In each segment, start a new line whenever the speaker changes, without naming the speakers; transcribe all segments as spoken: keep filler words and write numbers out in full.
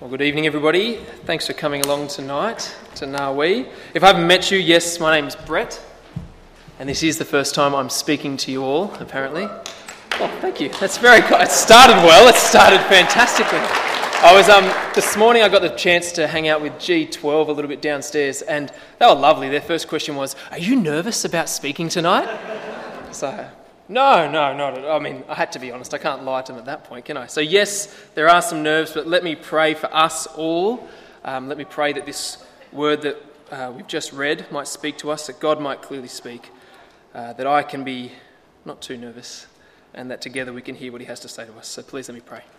Well, good evening, everybody. Thanks for coming along tonight to Narwee. If I haven't met you, yes, my name's Brett, and this is the first time I'm speaking to you all, apparently. Oh, thank you. That's very good. It started well. It started fantastically. I was um this morning. I got the chance to hang out with G twelve a little bit downstairs, and they were lovely. Their first question was, "Are you nervous about speaking tonight?" So. No, no, not. I mean, I had to be honest. I can't lie to them at that point, can I? So yes, there are some nerves, but let me pray for us all. Um, let me pray that this word that uh, we've just read might speak to us, that God might clearly speak, uh, that I can be not too nervous, and that together we can hear what he has to say to us. So please let me pray.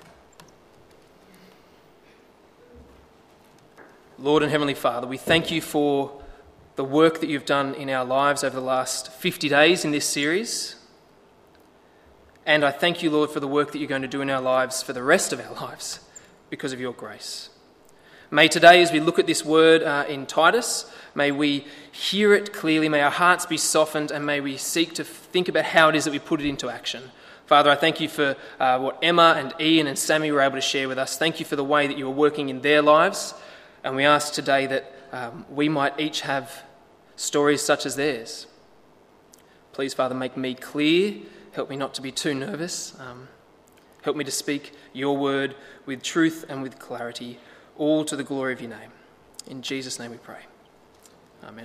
Lord and Heavenly Father, we thank you for the work that you've done in our lives over the last fifty days in this series. And I thank you, Lord, for the work that you're going to do in our lives for the rest of our lives because of your grace. May today, as we look at this word uh, in Titus, may we hear it clearly, may our hearts be softened, and may we seek to think about how it is that we put it into action. Father, I thank you for uh, what Emma and Ian and Sammy were able to share with us. Thank you for the way that you are working in their lives. And we ask today that um, we might each have stories such as theirs. Please, Father, make me clear. Help me not to be too nervous. Um, help me to speak your word with truth and with clarity, all to the glory of your name. In Jesus' name we pray. Amen.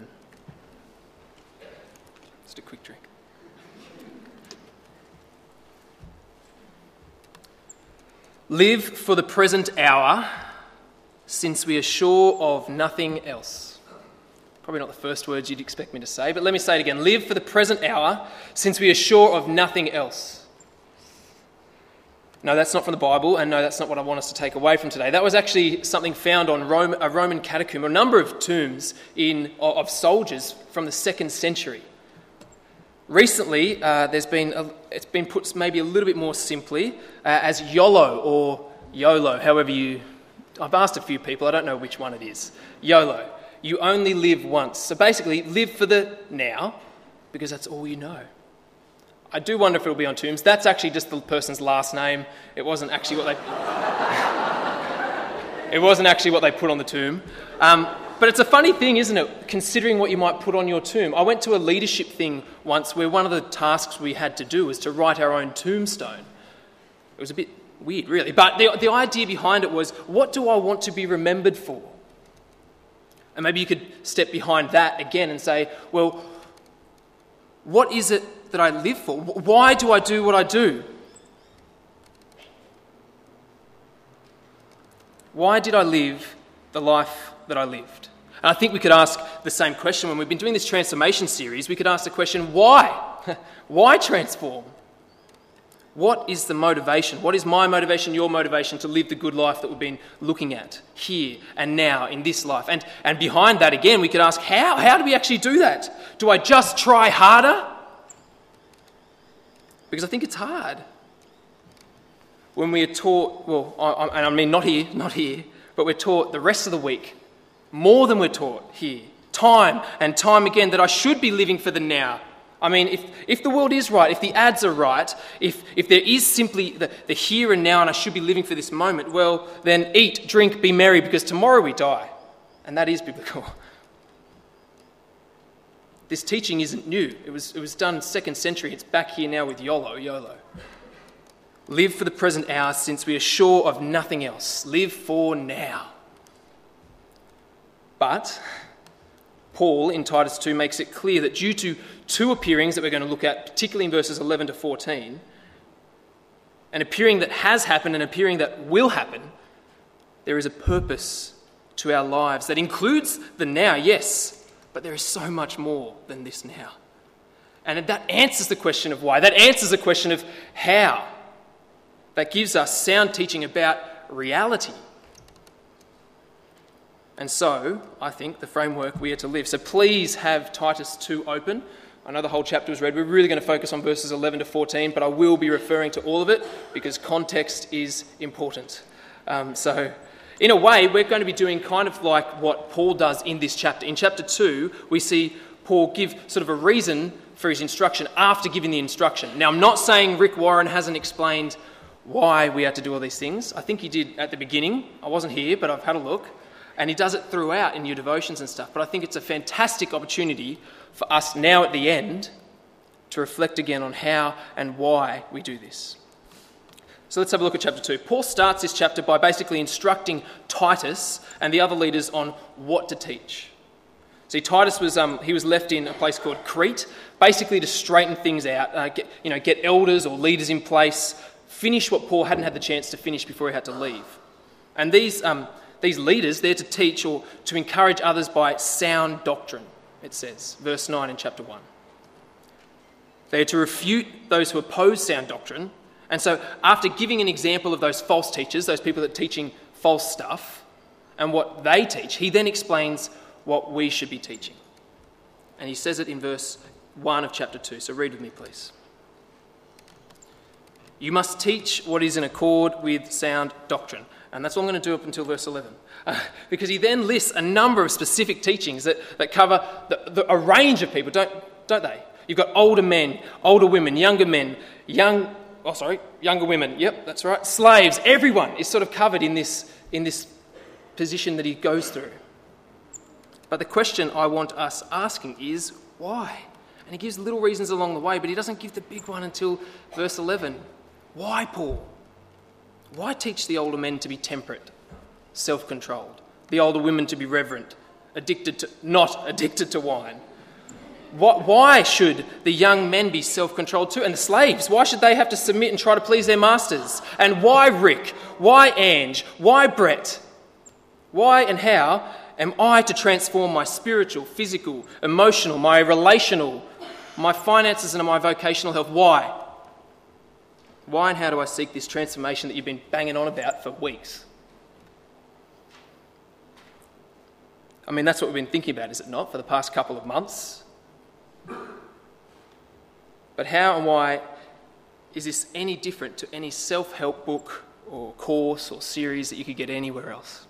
Just a quick drink. Live for the present hour, since we are sure of nothing else. Probably not the first words you'd expect me to say, but let me say it again. Live for the present hour, since we are sure of nothing else. No, that's not from the Bible, and no, that's not what I want us to take away from today. That was actually something found on Rome, a Roman catacomb, a number of tombs in, of soldiers from the second century. Recently, uh, there's been a, it's been put maybe a little bit more simply uh, as YOLO or YOLO, however you... I've asked a few people, I don't know which one it is. YOLO. You only live once. So basically, live for the now, because that's all you know. I do wonder if it'll be on tombs. That's actually just the person's last name. It wasn't actually what they... it wasn't actually what they put on the tomb. Um, but it's a funny thing, isn't it, considering what you might put on your tomb. I went to a leadership thing once where one of the tasks we had to do was to write our own tombstone. It was a bit weird, really. But the, the idea behind it was, what do I want to be remembered for? And maybe you could step behind that again and say, well, what is it that I live for? Why do I do what I do? Why did I live the life that I lived? And I think we could ask the same question when we've been doing this transformation series. We could ask the question, why? Why transform? What is the motivation? What is my motivation, your motivation to live the good life that we've been looking at here and now in this life? And and behind that, again, we could ask, how? How do we actually do that? Do I just try harder? Because I think it's hard. When we are taught, well, I, and I mean not here, not here, but we're taught the rest of the week, more than we're taught here, time and time again, that I should be living for the now. I mean, if, if the world is right, if the ads are right, if, if there is simply the, the here and now and I should be living for this moment, well, then eat, drink, be merry, because tomorrow we die. And that is biblical. This teaching isn't new. It was, it was done second century. It's back here now with YOLO, YOLO. Live for the present hour, since we are sure of nothing else. Live for now. But Paul in Titus two makes it clear that due to two appearings that we're going to look at, particularly in verses eleven to fourteen, an appearing that has happened and an appearing that will happen, there is a purpose to our lives that includes the now, yes, but there is so much more than this now. And that answers the question of why. That answers the question of how. That gives us sound teaching about reality. And so, I think, the framework we are to live. So please have Titus two open. I know the whole chapter was read. We're really going to focus on verses eleven to fourteen, but I will be referring to all of it because context is important. Um, so, in a way, we're going to be doing kind of like what Paul does in this chapter. In chapter two, we see Paul give sort of a reason for his instruction after giving the instruction. Now, I'm not saying Rick Warren hasn't explained why we are to do all these things. I think he did at the beginning. I wasn't here, but I've had a look. And he does it throughout in your devotions and stuff. But I think it's a fantastic opportunity for us now at the end to reflect again on how and why we do this. So let's have a look at chapter two. Paul starts this chapter by basically instructing Titus and the other leaders on what to teach. See, Titus was um, he was left in a place called Crete, basically to straighten things out, uh, get, you know, get elders or leaders in place, finish what Paul hadn't had the chance to finish before he had to leave. And these um, these leaders, they're to teach or to encourage others by sound doctrine, it says, verse nine in chapter one. They're to refute those who oppose sound doctrine. And so after giving an example of those false teachers, those people that are teaching false stuff, and what they teach, he then explains what we should be teaching. And he says it in verse one of chapter two. So read with me, please. You must teach what is in accord with sound doctrine. And that's all I'm going to do up until verse eleven. Uh, because he then lists a number of specific teachings that, that cover the, the, a range of people, don't, don't they? You've got older men, older women, younger men, young... Oh, sorry, younger women. Yep, that's right. Slaves. Everyone is sort of covered in this, in this position that he goes through. But the question I want us asking is, why? And he gives little reasons along the way, but he doesn't give the big one until verse eleven. Why, Paul? Why teach the older men to be temperate, self-controlled, the older women to be reverent, addicted to, not addicted to wine? Why should the young men be self-controlled too? And the slaves, why should they have to submit and try to please their masters? And why Rick? Why Ange? Why Brett? Why and how am I to transform my spiritual, physical, emotional, my relational, my finances and my vocational health? Why? Why and how do I seek this transformation that you've been banging on about for weeks? I mean, that's what we've been thinking about, is it not, for the past couple of months? But how and why is this any different to any self-help book or course or series that you could get anywhere else?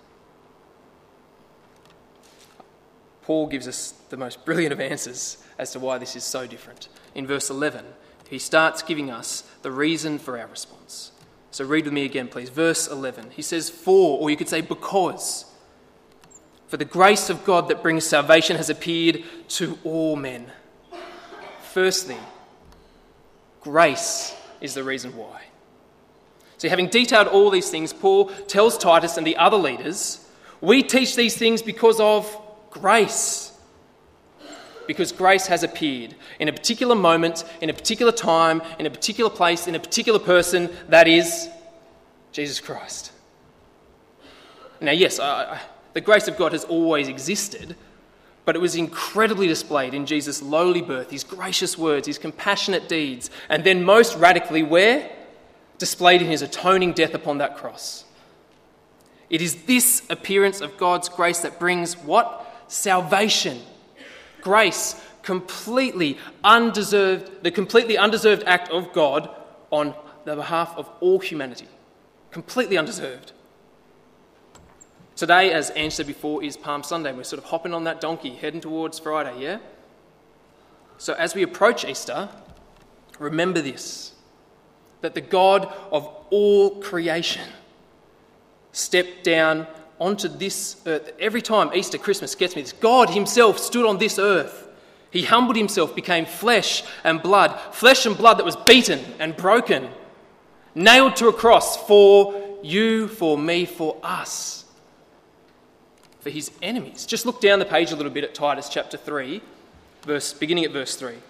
Paul gives us the most brilliant of answers as to why this is so different. In verse eleven, he starts giving us the reason for our response. So read with me again, please. Verse eleven, he says, for, or you could say because, for the grace of God that brings salvation has appeared to all men. Firstly, grace is the reason why. So having detailed all these things, Paul tells Titus and the other leaders, we teach these things because of grace. Because grace has appeared in a particular moment, in a particular time, in a particular place, in a particular person, that is Jesus Christ. Now, yes, I, I, the grace of God has always existed, but it was incredibly displayed in Jesus' lowly birth, his gracious words, his compassionate deeds, and then most radically where? Displayed in his atoning death upon that cross. It is this appearance of God's grace that brings what? Salvation. Grace, completely undeserved, the completely undeserved act of God on the behalf of all humanity. Completely undeserved. Today, as Ange said before, is Palm Sunday. We're sort of hopping on that donkey, heading towards Friday, yeah? So as we approach Easter, remember this, that the God of all creation stepped down onto this earth. Every time Easter, Christmas gets me this. God himself stood on this earth. He humbled himself, became flesh and blood, flesh and blood that was beaten and broken, nailed to a cross for you, for me, for us. For his enemies. Just look down the page a little bit at Titus chapter three, verse, beginning at verse three.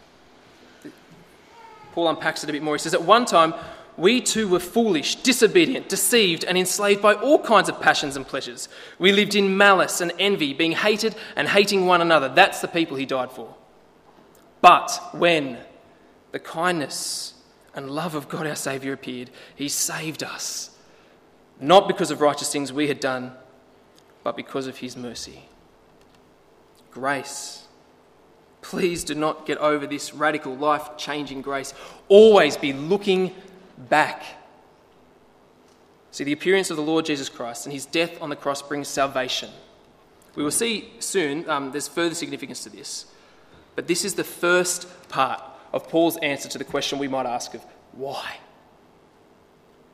Paul unpacks it a bit more. He says, at one time, we too were foolish, disobedient, deceived, and enslaved by all kinds of passions and pleasures. We lived in malice and envy, being hated and hating one another. That's the people he died for. But when the kindness and love of God our Saviour appeared, he saved us, not because of righteous things we had done, but because of his mercy. Grace. Please do not get over this radical, life-changing grace. Always be looking back. See, the appearance of the Lord Jesus Christ and his death on the cross brings salvation. We will see soon, um, there's further significance to this. But this is the first part of Paul's answer to the question we might ask of why.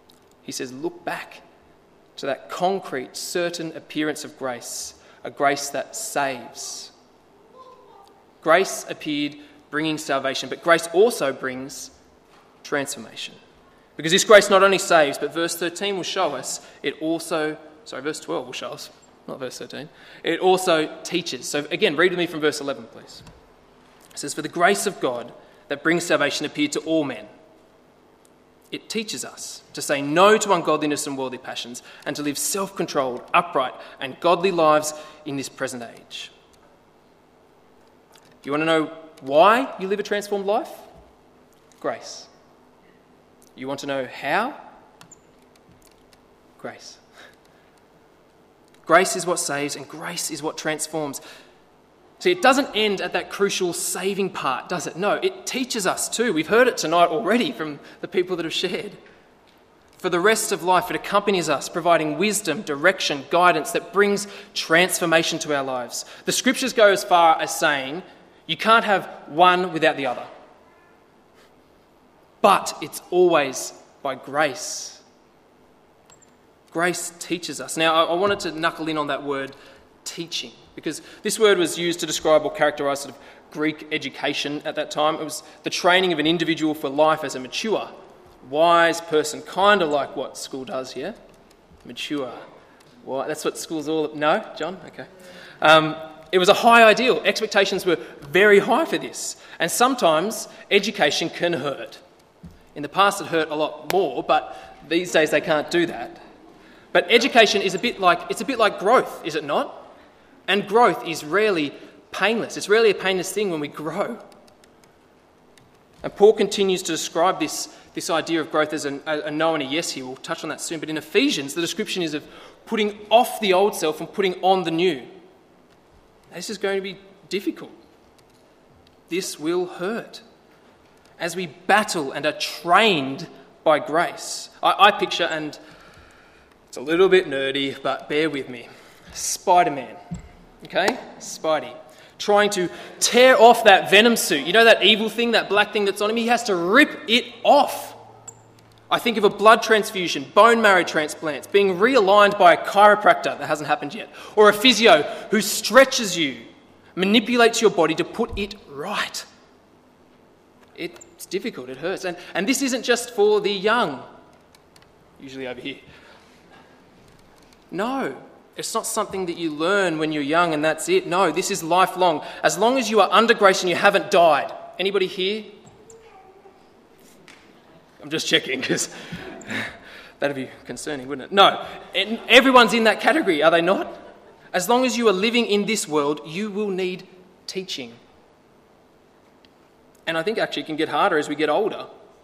he says, look back to that concrete, certain appearance of grace, a grace that saves. Grace appeared bringing salvation, but grace also brings transformation. Because this grace not only saves, but verse thirteen will show us, it also, sorry, verse twelve will show us, not verse thirteen, it also teaches. So again, read with me from verse eleven, please. It says, for the grace of God that brings salvation appeared to all men. It teaches us to say no to ungodliness and worldly passions and to live self-controlled, upright and godly lives in this present age. You want to know why you live a transformed life? Grace. You want to know how? Grace. Grace is what saves and grace is what transforms. See, it doesn't end at that crucial saving part, does it? No, it teaches us too. We've heard it tonight already from the people that have shared. For the rest of life, it accompanies us, providing wisdom, direction, guidance that brings transformation to our lives. The scriptures go as far as saying, you can't have one without the other. But it's always by grace. Grace teaches us. Now, I wanted to knuckle in on that word, teaching, because this word was used to describe or characterise sort of Greek education at that time. It was the training of an individual for life as a mature, wise person, kind of like what school does here. Mature. Well, that's what school's all... No? John? Okay. Um, it was a high ideal. Expectations were very high for this. And sometimes education can hurt. In the past, it hurt a lot more, but these days they can't do that. But education is a bit like, it's a bit like growth, is it not? And growth is rarely painless. It's rarely a painless thing when we grow. And Paul continues to describe this, this idea of growth as a, a no and a yes here. We'll touch on that soon. But in Ephesians, the description is of putting off the old self and putting on the new. This is going to be difficult. This will hurt. As we battle and are trained by grace. I, I picture, and it's a little bit nerdy, but bear with me, Spider-Man. Okay? Spidey. Trying to tear off that venom suit. You know that evil thing, that black thing that's on him? He has to rip it off. I think of a blood transfusion, bone marrow transplants, being realigned by a chiropractor, that hasn't happened yet, or a physio who stretches you, manipulates your body to put it right. It's difficult, it hurts. And, and this isn't just for the young, usually over here. No. It's not something that you learn when you're young and that's it. No, this is lifelong. As long as you are under grace and you haven't died. Anybody here? I'm just checking because that'd be concerning, wouldn't it? No, everyone's in that category, are they not? As long as you are living in this world, you will need teaching. And I think actually it can get harder as we get older.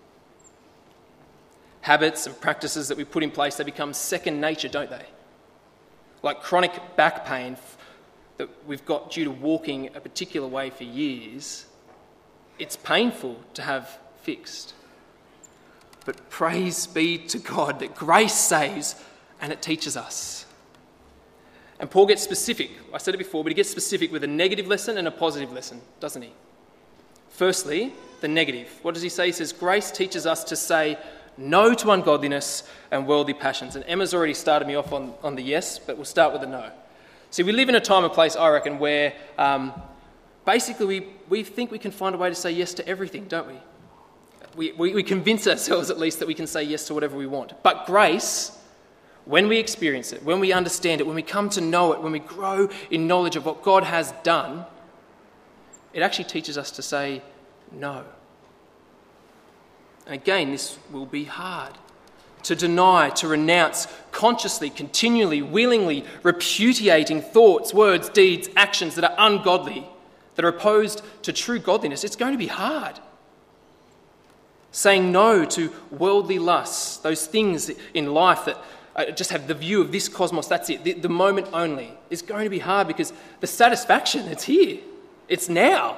Habits and practices that we put in place, they become second nature, don't they? Like chronic back pain that we've got due to walking a particular way for years, it's painful to have fixed. But praise be to God that grace saves and it teaches us. And Paul gets specific. I said it before, but he gets specific with a negative lesson and a positive lesson, doesn't he? Firstly, the negative. What does he say? He says, grace teaches us to say no to ungodliness and worldly passions. And Emma's already started me off on, on the yes, but we'll start with the no. See, we live in a time and place, I reckon, where um, basically we, we think we can find a way to say yes to everything, don't we? We, we? we convince ourselves at least that we can say yes to whatever we want. But grace, when we experience it, when we understand it, when we come to know it, when we grow in knowledge of what God has done, it actually teaches us to say no. And again, this will be hard. To deny, to renounce, consciously, continually, willingly repudiating thoughts, words, deeds, actions that are ungodly, that are opposed to true godliness, it's going to be hard. Saying no to worldly lusts, those things in life that just have the view of this cosmos, that's it, the, the moment only, is going to be hard because the satisfaction, it's here. It's now.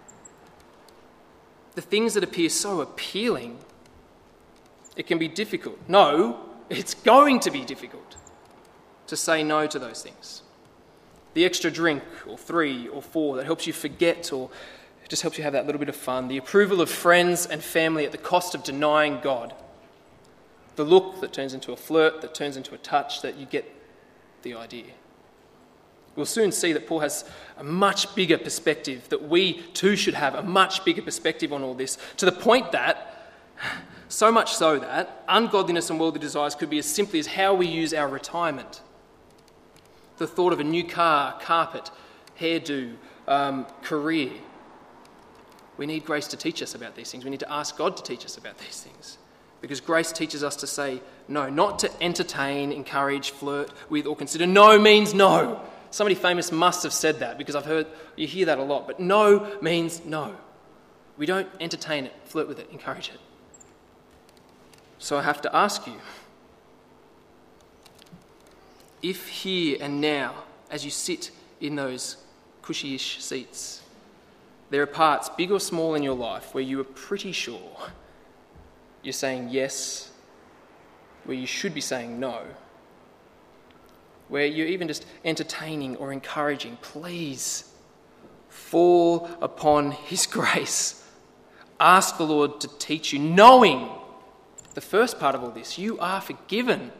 The things that appear so appealing, it can be difficult. No, it's going to be difficult to say no to those things. The extra drink or three or four that helps you forget or just helps you have that little bit of fun. The approval of friends and family at the cost of denying God. the look that turns into a flirt, that turns into a touch, that you get the idea. We'll soon see that Paul has a much bigger perspective, that we too should have a much bigger perspective on all this, to the point that, so much so that, ungodliness and worldly desires could be as simply as how we use our retirement. The thought of a new car, carpet, hairdo, um, career. We need grace to teach us about these things. We need to ask God to teach us about these things. Because grace teaches us to say no, not to entertain, encourage, flirt with, or consider. No means no. Somebody famous must have said that, because I've heard, you hear that a lot. But no means no. We don't entertain it, flirt with it, encourage it. So I have to ask you, if here and now, as you sit in those cushy-ish seats, there are parts, big or small, in your life where you are pretty sure you're saying yes, where you should be saying no, where you're even just entertaining or encouraging, please fall upon his grace. Ask the Lord to teach you, knowing the first part of all this, you are forgiven.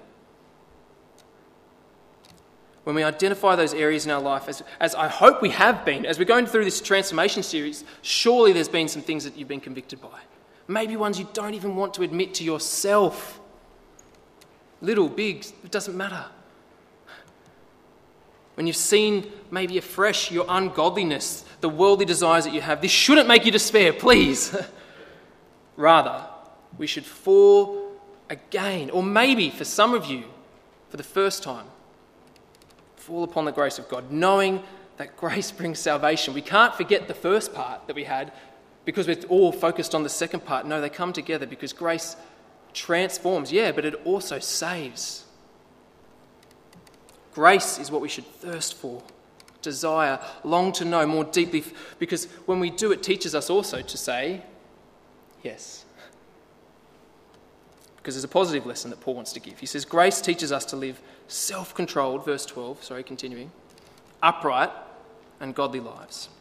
When we identify those areas in our life, as, as I hope we have been, as we're going through this transformation series, surely there's been some things that you've been convicted by. Maybe ones you don't even want to admit to yourself. Little, big, it doesn't matter. When you've seen maybe afresh your ungodliness, the worldly desires that you have, this shouldn't make you despair, please. Rather, we should fall again, or maybe for some of you, for the first time, fall upon the grace of God, knowing that grace brings salvation. We can't forget the first part that we had because we're all focused on the second part. No, they come together because grace transforms, yeah, but it also saves. Grace is what we should thirst for, desire, long to know more deeply, because when we do, it teaches us also to say yes. Because there's a positive lesson that Paul wants to give. He says, grace teaches us to live self-controlled, verse twelve, sorry, continuing, upright and godly lives.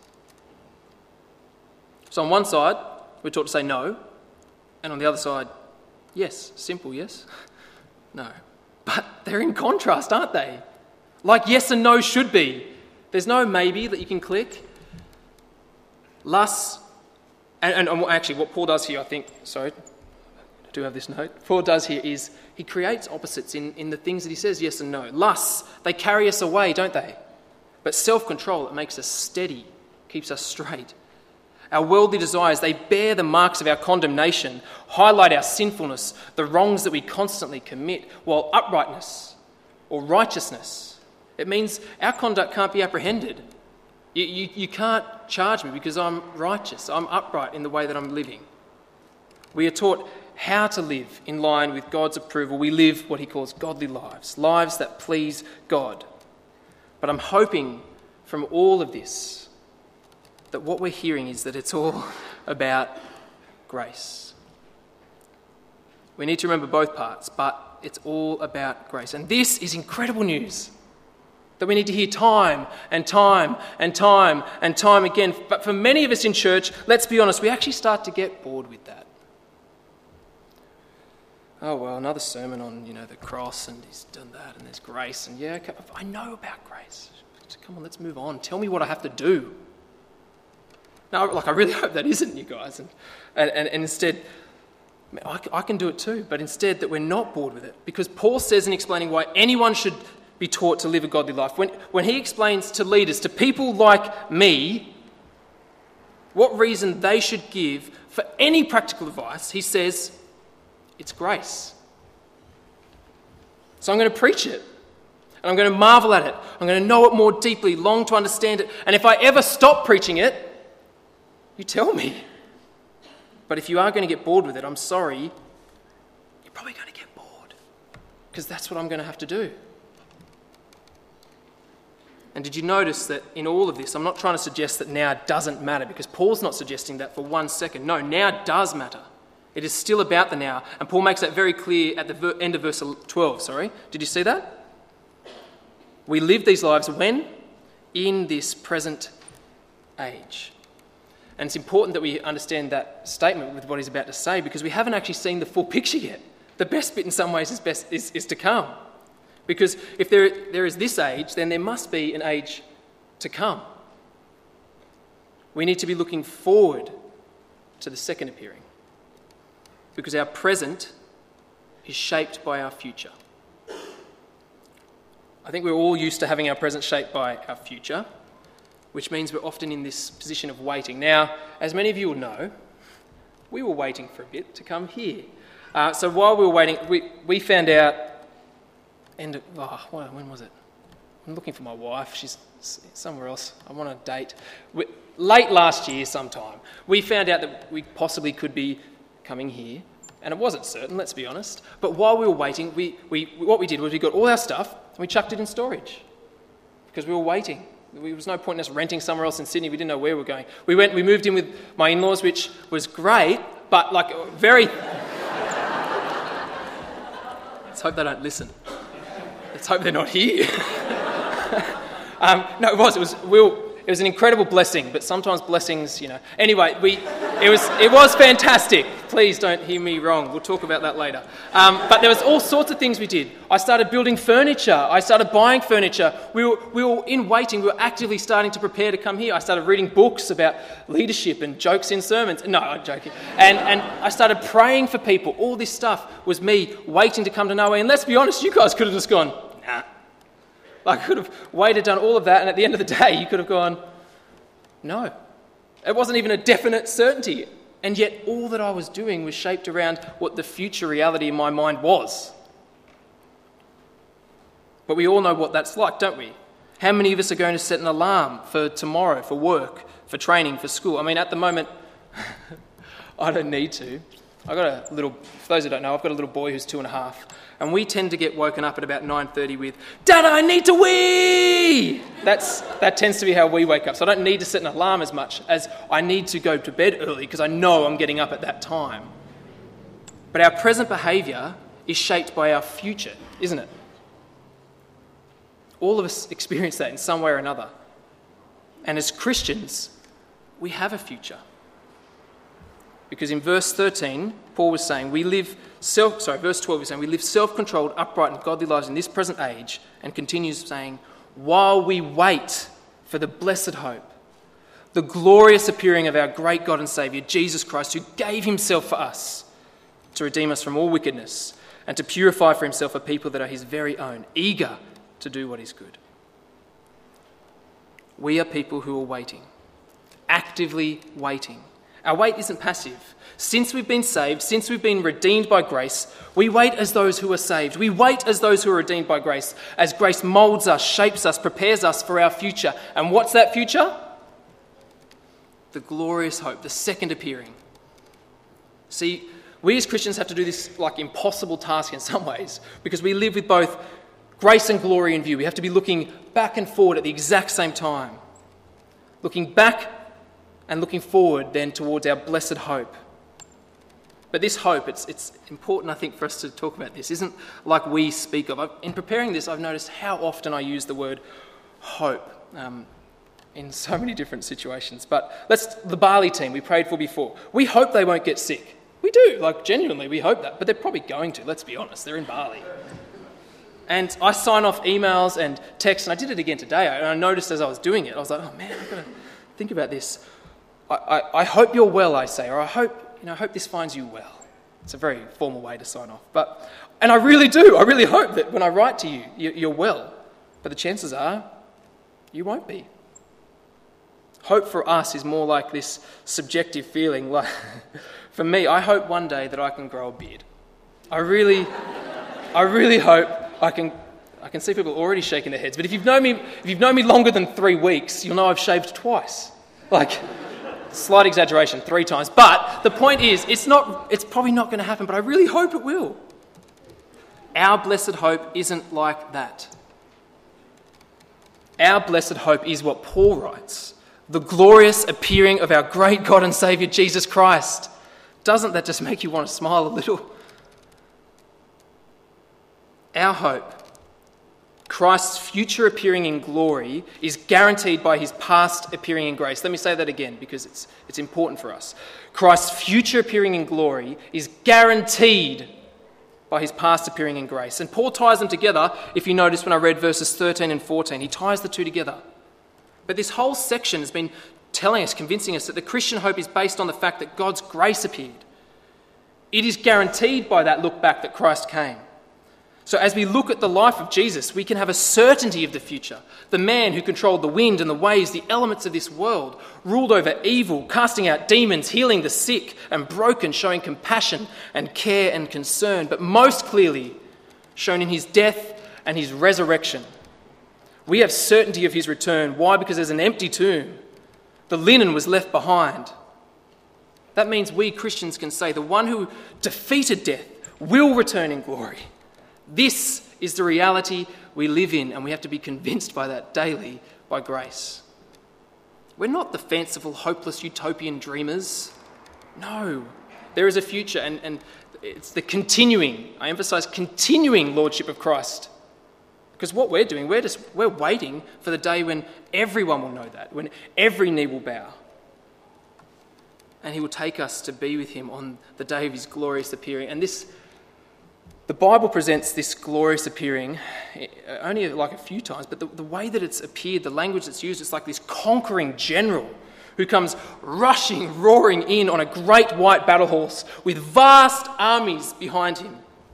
So on one side, we're taught to say no, and on the other side, yes, simple yes, no. But they're in contrast, aren't they? Like yes and no should be. There's no maybe that you can click. Lust, and, and actually what Paul does here, I think, sorry, I do have this note. Paul does here is he creates opposites in, in the things that he says yes and no. Lusts, they carry us away, don't they? But self-control, it makes us steady, keeps us straight. Our worldly desires, they bear the marks of our condemnation, highlight our sinfulness, the wrongs that we constantly commit, while uprightness or righteousness, it means our conduct can't be apprehended. You, you, you can't charge me because I'm righteous, I'm upright in the way that I'm living. We are taught how to live in line with God's approval. We live what he calls godly lives, lives that please God. But I'm hoping from all of this that what we're hearing is that it's all about grace. We need to remember both parts, but it's all about grace. And this is incredible news that we need to hear time and time and time and time again. But for many of us in church, let's be honest, we actually start to get bored with that. Oh, well, another sermon on, you know, the cross, and he's done that, and there's grace, and yeah, okay, I know about grace. Come on, let's move on. Tell me what I have to do. No, like, I really hope that isn't you guys. And, and, and instead, I, I can do it too, but instead that we're not bored with it. Because Paul says in explaining why anyone should be taught to live a godly life, when, when he explains to leaders, to people like me, what reason they should give for any practical advice, he says, it's grace. So I'm going to preach it. And I'm going to marvel at it. I'm going to know it more deeply, long to understand it. And if I ever stop preaching it, you tell me. But if you are going to get bored with it, I'm sorry, you're probably going to get bored. Because that's what I'm going to have to do. And did you notice that in all of this, I'm not trying to suggest that now doesn't matter, because Paul's not suggesting that for one second. No, now does matter. It is still about the now. And Paul makes that very clear at the end of verse twelve, sorry. Did you see that? We live these lives when? In this present age. And it's important that we understand that statement with what he's about to say, because we haven't actually seen the full picture yet. the best bit in some ways is, best, is, is to come. Because if there, there is this age, then there must be an age to come. We need to be looking forward to the second appearing. Because our present is shaped by our future. I think we're all used to having our present shaped by our future, which means we're often in this position of waiting. Now, as many of you will know, we were waiting for a bit to come here. Uh, so while we were waiting, we, we found out, and oh, when was it? I'm looking for my wife. She's somewhere else. I'm on a date. We, late last year sometime, we found out that we possibly could be coming here. And it wasn't certain, let's be honest. But while we were waiting, we, we what we did was we got all our stuff and we chucked it in storage. Because we were waiting. There was no point in us renting somewhere else in Sydney. We didn't know where we were going. We went. We moved in with my in-laws, which was great, but like very... Let's hope they don't listen. Let's hope they're not here. um, no, it was. It was. We were, it was an incredible blessing, but sometimes blessings, you know. Anyway, we. It was. It was fantastic. Please don't hear me wrong. We'll talk about that later. Um, but there was all sorts of things we did. I started building furniture. I started buying furniture. We were. We were in waiting. We were actively starting to prepare to come here. I started reading books about leadership and jokes in sermons. No, I'm joking. And and I started praying for people. All this stuff was me waiting to come to nowhere. And let's be honest, you guys could have just gone, nah. I could have waited, done all of that, and at the end of the day, you could have gone, no. It wasn't even a definite certainty. And yet all that I was doing was shaped around what the future reality in my mind was. But we all know what that's like, don't we? How many of us are going to set an alarm for tomorrow, for work, for training, for school? I mean, at the moment, I don't need to. I've got a little, for those who don't know, I've got a little boy who's two and a half. And we tend to get woken up at about nine thirty with, Dad, I need to wee! That's, that tends to be how we wake up. So I don't need to set an alarm as much as I need to go to bed early because I know I'm getting up at that time. But our present behaviour is shaped by our future, isn't it? All of us experience that in some way or another. And as Christians, we have a future. Because in verse thirteen, Paul was saying, we live self, sorry, verse twelve is saying, we live self-controlled, upright and godly lives in this present age, and continues saying, while we wait for the blessed hope, the glorious appearing of our great God and Saviour, Jesus Christ, who gave himself for us to redeem us from all wickedness and to purify for himself a people that are his very own, eager to do what is good. We are people who are waiting, actively waiting. Our wait isn't passive. Since we've been saved, since we've been redeemed by grace, we wait as those who are saved. We wait as those who are redeemed by grace, as grace moulds us, shapes us, prepares us for our future. And what's that future? The glorious hope, the second appearing. See, we as Christians have to do this like impossible task in some ways, because we live with both grace and glory in view. We have to be looking back and forward at the exact same time. Looking back and looking forward then towards our blessed hope. But this hope, it's it's important, I think, for us to talk about this, isn't like we speak of. I've, in preparing this, I've noticed how often I use the word hope um, in so many different situations. But let's the Bali team we prayed for before. We hope they won't get sick. We do, like genuinely, we hope that. But they're probably going to, let's be honest. They're in Bali. And I sign off emails and texts, and I did it again today. And I noticed as I was doing it, I was like, oh man, I've got to think about this. I, I, I hope you're well, I say, or I hope, you know, I hope this finds you well. It's a very formal way to sign off. But, and I really do, I really hope that when I write to you, you you're well. But the chances are, you won't be. Hope for us is more like this subjective feeling. Like, for me, I hope one day that I can grow a beard. I really, I really hope I can. I can see people already shaking their heads. But if you've known me, if you've known me longer than three weeks, you'll know I've shaved twice. Like, slight exaggeration, three times. But the point is, it's not. It's probably not going to happen. But I really hope it will. Our blessed hope isn't like that. Our blessed hope is what Paul writes. The glorious appearing of our great God and Saviour, Jesus Christ. Doesn't that just make you want to smile a little? Our hope, Christ's future appearing in glory, is guaranteed by his past appearing in grace. Let me say that again because it's, it's important for us. Christ's future appearing in glory is guaranteed by his past appearing in grace. And Paul ties them together, if you notice when I read verses thirteen and fourteen, he ties the two together. But this whole section has been telling us, convincing us that the Christian hope is based on the fact that God's grace appeared. It is guaranteed by that look back that Christ came. So as we look at the life of Jesus, we can have a certainty of the future. The man who controlled the wind and the waves, the elements of this world, ruled over evil, casting out demons, healing the sick and broken, showing compassion and care and concern, but most clearly shown in his death and his resurrection. We have certainty of his return. Why? Because there's an empty tomb. The linen was left behind. That means we Christians can say the one who defeated death will return in glory. This is the reality we live in, and we have to be convinced by that daily by grace. We're not the fanciful, hopeless, utopian dreamers. No, there is a future, and, and it's the continuing, I emphasize continuing lordship of Christ. Because what we're doing, we're just we're waiting for the day when everyone will know that, when every knee will bow. And he will take us to be with him on the day of his glorious appearing. And this The Bible presents this glorious appearing only like a few times, but the, the way that it's appeared, the language that's used, it's like this conquering general who comes rushing, roaring in on a great white battle horse with vast armies behind him.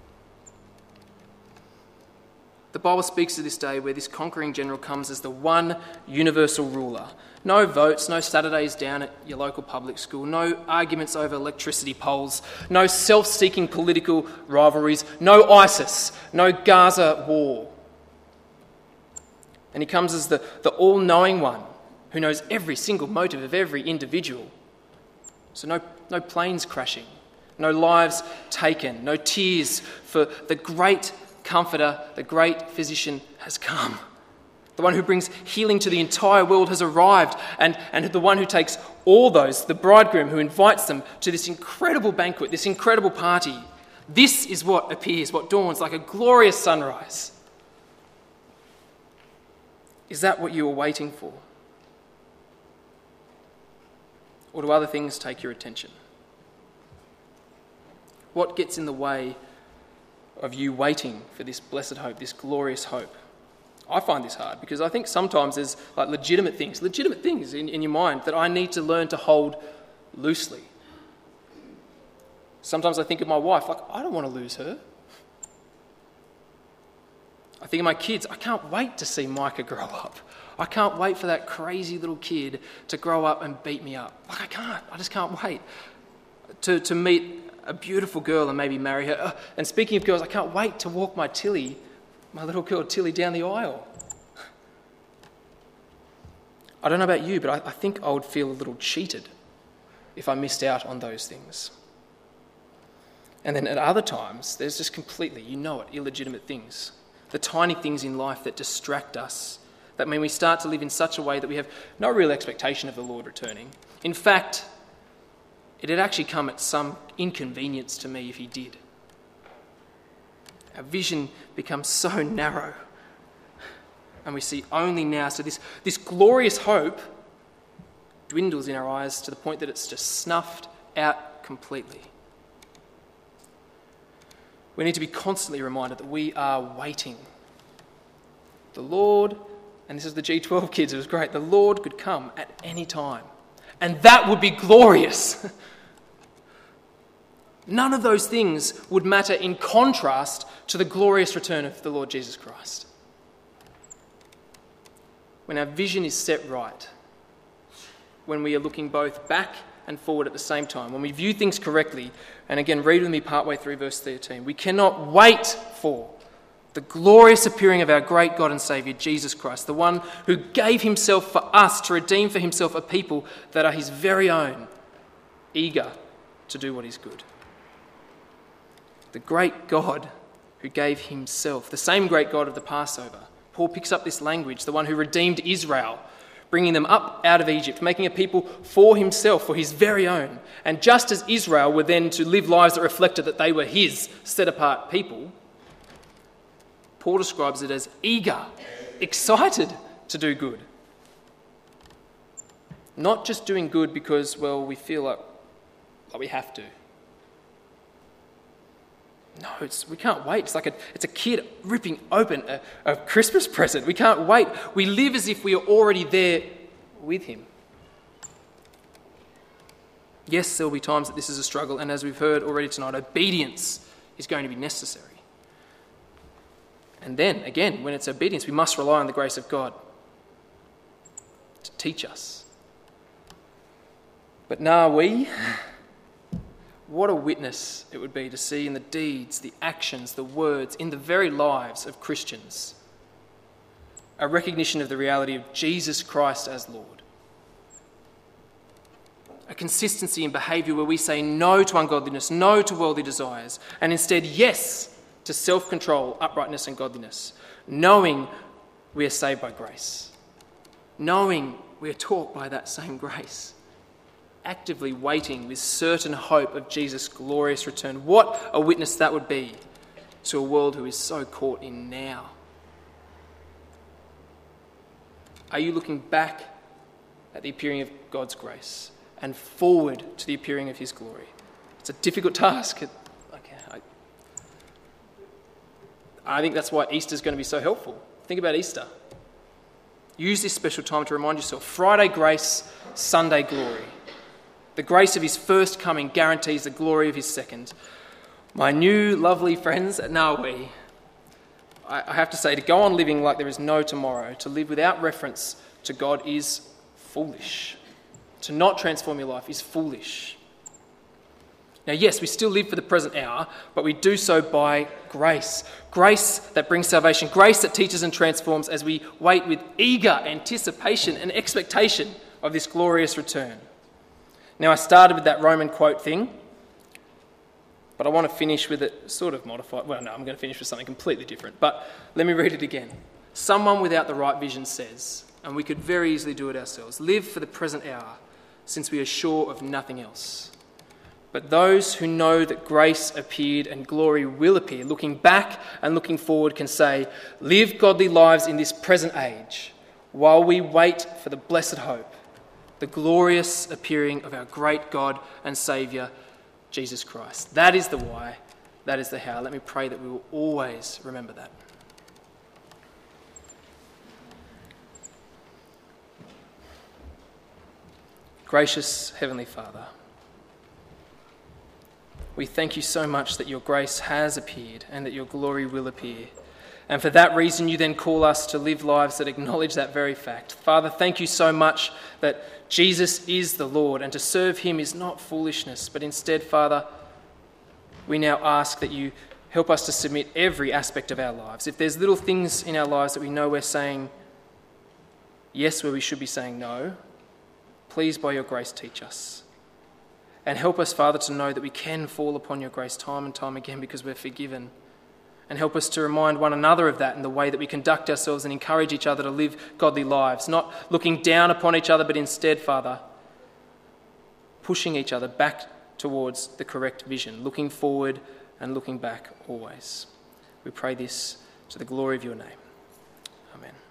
The Bible speaks of this day where this conquering general comes as the one universal ruler. No votes, no Saturdays down at your local public school, no arguments over electricity poles, no self-seeking political rivalries, no ISIS, no Gaza war. And he comes as the, the all-knowing one who knows every single motive of every individual. So no, no planes crashing, no lives taken, no tears, for the great comforter, the great physician has come. The one who brings healing to the entire world has arrived, and, and the one who takes all those, the bridegroom who invites them to this incredible banquet, this incredible party. This is what appears, what dawns like a glorious sunrise. Is that what you are waiting for? Or do other things take your attention? What gets in the way of you waiting for this blessed hope, this glorious hope? I find this hard because I think sometimes there's like legitimate things, legitimate things in, in your mind that I need to learn to hold loosely. Sometimes I think of my wife, like, I don't want to lose her. I think of my kids, I can't wait to see Micah grow up. I can't wait for that crazy little kid to grow up and beat me up. Like, I can't, I just can't wait to, to meet a beautiful girl and maybe marry her. And speaking of girls, I can't wait to walk my Tilly, my little girl Tilly, down the aisle. I don't know about you, but I, I think I would feel a little cheated if I missed out on those things. And then at other times, there's just completely, you know it, illegitimate things. The tiny things in life that distract us, that mean we start to live in such a way that we have no real expectation of the Lord returning. In fact, it'd actually come at some inconvenience to me if he did. Our vision becomes so narrow and we see only now. So this, this glorious hope dwindles in our eyes to the point that it's just snuffed out completely. We need to be constantly reminded that we are waiting. The Lord, and this is the G twelve kids, it was great, the Lord could come at any time. And that would be glorious. None of those things would matter in contrast to the glorious return of the Lord Jesus Christ. When our vision is set right, when we are looking both back and forward at the same time, when we view things correctly, and again, read with me partway through verse thirteen, we cannot wait for the glorious appearing of our great God and Saviour, Jesus Christ, the one who gave himself for us to redeem for himself a people that are his very own, eager to do what is good. The great God who gave himself, the same great God of the Passover. Paul picks up this language, the one who redeemed Israel, bringing them up out of Egypt, making a people for himself, for his very own. And just as Israel were then to live lives that reflected that they were his set-apart people, Paul describes it as eager, excited to do good. Not just doing good because, well, we feel like, like we have to. No, it's, we can't wait. It's like a, it's a kid ripping open a, a Christmas present. We can't wait. We live as if we are already there with him. Yes, there will be times that this is a struggle, and as we've heard already tonight, obedience is going to be necessary. And then, again, when it's obedience, we must rely on the grace of God to teach us. But now we, what a witness it would be to see in the deeds, the actions, the words, in the very lives of Christians, a recognition of the reality of Jesus Christ as Lord. A consistency in behaviour where we say no to ungodliness, no to worldly desires, and instead yes to self-control, uprightness and godliness, knowing we are saved by grace, knowing we are taught by that same grace, actively waiting with certain hope of Jesus' glorious return. What a witness that would be to a world who is so caught in now. Are you looking back at the appearing of God's grace and forward to the appearing of his glory? It's a difficult task. Okay, I, I think that's why Easter is going to be so helpful. Think about Easter. Use this special time to remind yourself. Friday grace, Sunday glory. The grace of his first coming guarantees the glory of his second. My new lovely friends at Naui, I, I have to say, to go on living like there is no tomorrow, to live without reference to God is foolish. To not transform your life is foolish. Now, yes, we still live for the present hour, but we do so by grace. Grace that brings salvation. Grace that teaches and transforms as we wait with eager anticipation and expectation of this glorious return. Now, I started with that Roman quote thing, but I want to finish with it sort of modified. Well, no, I'm going to finish with something completely different, but let me read it again. Someone without the right vision says, and we could very easily do it ourselves, live for the present hour, since we are sure of nothing else. But those who know that grace appeared and glory will appear, looking back and looking forward, can say, live godly lives in this present age, while we wait for the blessed hope, the glorious appearing of our great God and Saviour, Jesus Christ. That is the why, that is the how. Let me pray that we will always remember that. Gracious Heavenly Father, we thank you so much that your grace has appeared and that your glory will appear. And for that reason, you then call us to live lives that acknowledge that very fact. Father, thank you so much that Jesus is the Lord, and to serve him is not foolishness, but instead, Father, we now ask that you help us to submit every aspect of our lives. If there's little things in our lives that we know we're saying yes where we should be saying no, please by your grace teach us. And help us, Father, to know that we can fall upon your grace time and time again because we're forgiven. And help us to remind one another of that in the way that we conduct ourselves and encourage each other to live godly lives, not looking down upon each other, but instead, Father, pushing each other back towards the correct vision, looking forward and looking back always. We pray this to the glory of your name. Amen.